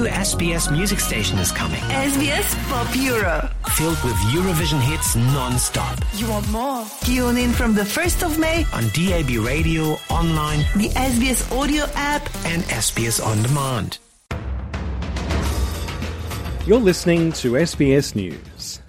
SBS music station is coming. SBS Pop Euro. Filled with Eurovision hits non-stop. You want more? Tune in from the 1st of May on DAB radio, online, the SBS audio app and SBS On Demand. You're listening to SBS News.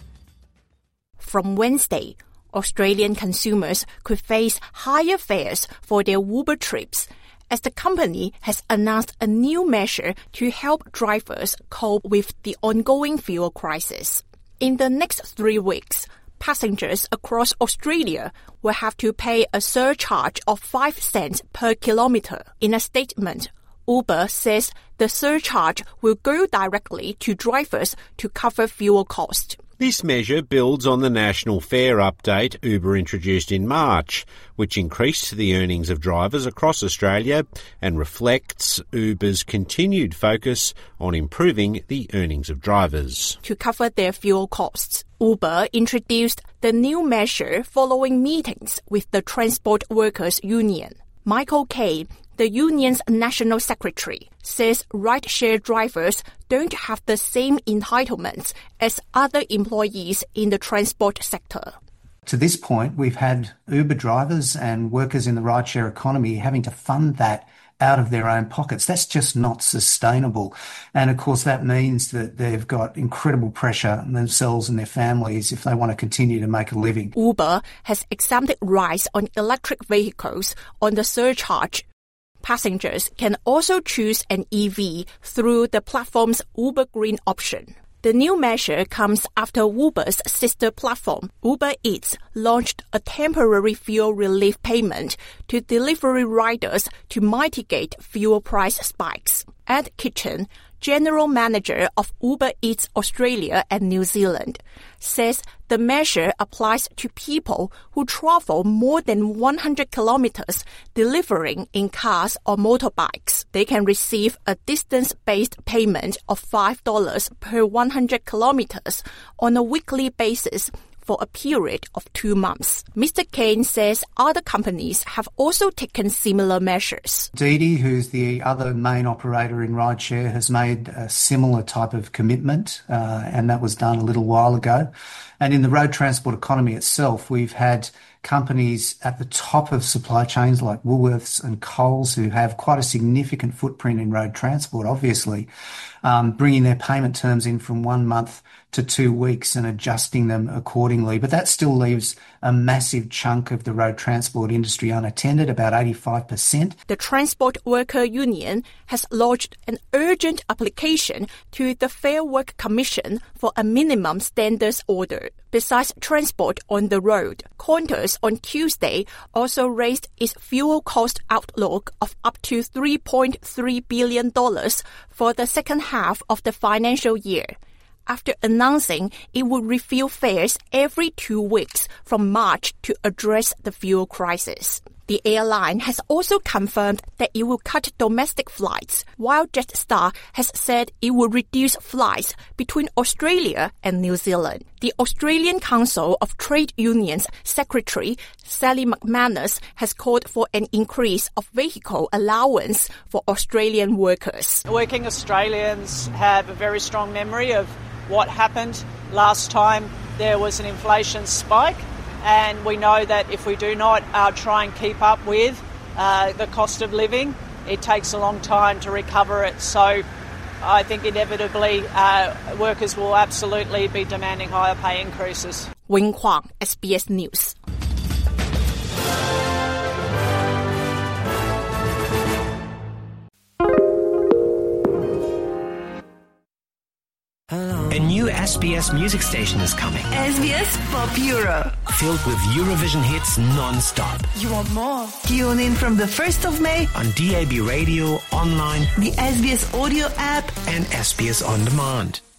From Wednesday, Australian consumers could face higher fares for their Uber trips as the company has announced a new measure to help drivers cope with the ongoing fuel crisis. In the next 3 weeks, passengers across Australia will have to pay a surcharge of 5 cents per kilometre. In a statement, Uber says the surcharge will go directly to drivers to cover fuel costs. This measure builds on the national fare update Uber introduced in March, which increased the earnings of drivers across Australia and reflects Uber's continued focus on improving the earnings of drivers. To cover their fuel costs, Uber introduced the new measure following meetings with the Transport Workers Union. Michael Kane, the union's national secretary, says rideshare drivers don't have the same entitlements as other employees in the transport sector. To this point, we've had Uber drivers and workers in the rideshare economy having to fund that out of their own pockets. That's just not sustainable. And of course, that means that they've got incredible pressure on themselves and their families if they want to continue to make a living. Uber has exempted rides on electric vehicles on the surcharge. Passengers can also choose an EV through the platform's Uber Green option. The new measure comes after Uber's sister platform, Uber Eats, launched a temporary fuel relief payment to delivery riders to mitigate fuel price spikes. Ed Kitchen, General Manager of Uber Eats Australia and New Zealand, says the measure applies to people who travel more than 100 kilometers delivering in cars or motorbikes. They can receive a distance-based payment of $5 per 100 kilometers on a weekly basis for a period of 2 months. Mr. Kane says other companies have also taken similar measures. Didi, who's the other main operator in rideshare, has made a similar type of commitment, and that was done a little while ago. And in the road transport economy itself, we've had companies at the top of supply chains like Woolworths and Coles, who have quite a significant footprint in road transport, obviously, bringing their payment terms in from 1 month to 2 weeks and adjusting them accordingly. But that still leaves a massive chunk of the road transport industry unattended, about 85%. The Transport Worker Union has lodged an urgent application to the Fair Work Commission for a minimum standards order. Besides transport on the road, Qantas on Tuesday also raised its fuel cost outlook of up to $3.3 billion for the second half of the financial year, after announcing it would review fares every 2 weeks from March to address the fuel crisis. The airline has also confirmed that it will cut domestic flights, while Jetstar has said it will reduce flights between Australia and New Zealand. The Australian Council of Trade Unions Secretary Sally McManus has called for an increase of vehicle allowance for Australian workers. Working Australians have a very strong memory of what happened last time there was an inflation spike, and we know that if we do not try and keep up with the cost of living, it takes a long time to recover it. So I think inevitably workers will absolutely be demanding higher pay increases. Wing Huang, SBS News. A new SBS music station is coming. SBS Pop Euro. Filled with Eurovision hits non-stop. You want more? Tune in from the 1st of May on DAB radio, online, the SBS audio app and SBS On Demand.